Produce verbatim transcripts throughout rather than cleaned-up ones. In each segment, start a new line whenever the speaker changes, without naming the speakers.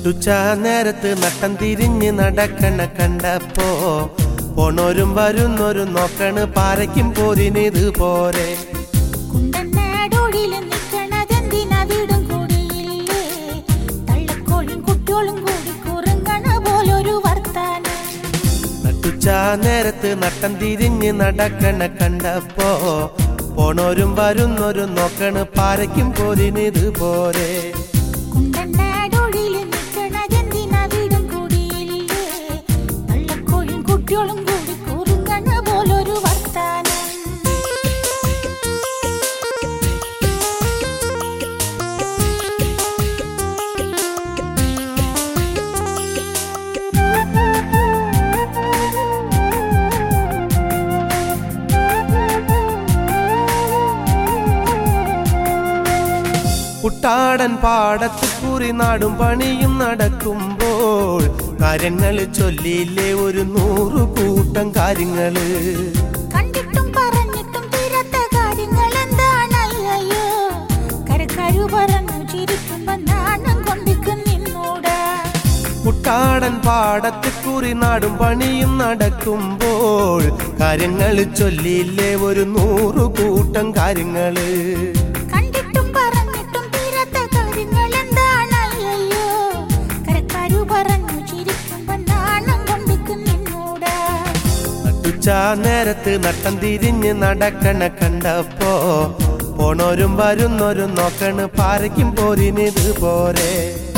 നട്ടുച്ച നേരത്ത് നട്ടം തിരിഞ്ഞ് നടക്കണ കണ്ടപ്പോ പോണോരും വരുന്നോരും നോക്കണ് പാരയ്ക്കും പോരിനിത് പോരെ. നട്ടുച്ച നേരത്ത് നട്ടം തിരിഞ്ഞ് നടക്കണ കണ്ടപ്പോ പോണോരും വരുന്നോരും നോക്കണ് പാരയ്ക്കും പോരിനിത് പോരെ. കുട്ടാടൻ പാടത്ത് കൂറി നാടും പണിയും നടക്കുമ്പോൾ കാര്യങ്ങള് ചൊല്ലിയില്ലേ ഒരു നൂറു കൂട്ടം കാര്യങ്ങള്.
കണ്ടിട്ടും പറഞ്ഞിട്ടും തീരാത്ത കാര്യങ്ങൾ എന്താണയ്യോ, കരക്കാരു പറഞ്ഞു ചിരിക്കുമ്പോ നാണം കൊണ്ടിക്ക് നിന്നൂടാ.
കുട്ടാടൻ പാടത്ത് കൂറി നാടും പണിയും നടക്കുമ്പോൾ കാര്യങ്ങള് ചൊല്ലിയില്ലേ ഒരു നൂറു കൂട്ടം കാര്യങ്ങള്. നട്ടുച്ച നേരത്ത് നട്ടം തിരിഞ്ഞ് നടക്കണ കണ്ടപ്പോ പോണോരും വരുന്നോരും നോക്കണ് പാരയ്ക്കും പോരിനിത് പോരെ.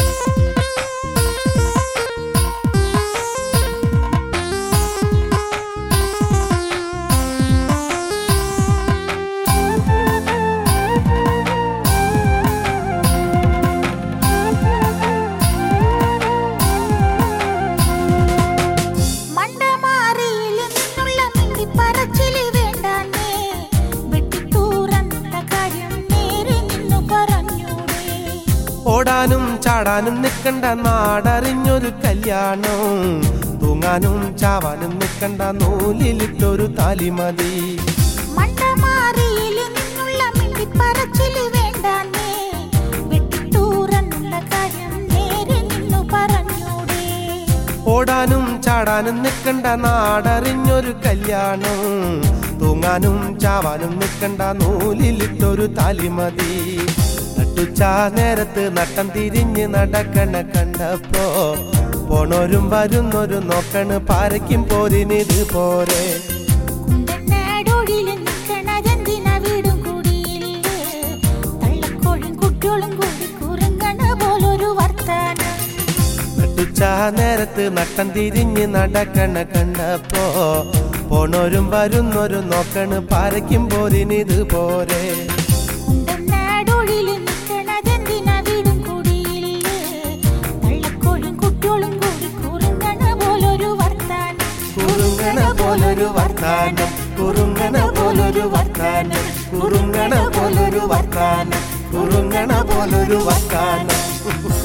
ഓടാനും ചാടാനും നിക്കണ്ട നാടറിഞ്ഞൊരു കല്യാണം, തൂങ്ങാനും ചാവാനും നിക്കണ്ട നൂലിലിട്ടൊരു താലി മതി. ഓടാനും ചാടാനും നിക്കണ്ട നാടറിഞ്ഞൊരു കല്യാണം, തൂങ്ങാനും ചാവാനും നിക്കണ്ട നൂലിലിട്ടൊരു താലി മതി. നട്ടുച്ച നേരത്ത് നട്ടം തിരിഞ്ഞ് നടക്കണ കണ്ടപ്പോ പോണോരും വരുന്നോരും നോക്കണ് പാരയ്ക്കും പോരിനിത് പോരെ. നട്ടുച്ച നേരത്ത് നട്ടം തിരിഞ്ഞ് നടക്കണ കണ്ടപ്പോ പോണോരും വരുന്നോരും നോക്കണ് പാരയ്ക്കും പോരിനിത് പോരെ. കുറുങ്ങണ പോലൊരു വർത്താനം, കുറുങ്ങണ പോലൊരു വർത്താനം, കുറുങ്ങണ പോലൊരു വർത്താനം, കുറുങ്ങണ പോലൊരു വർത്താനം.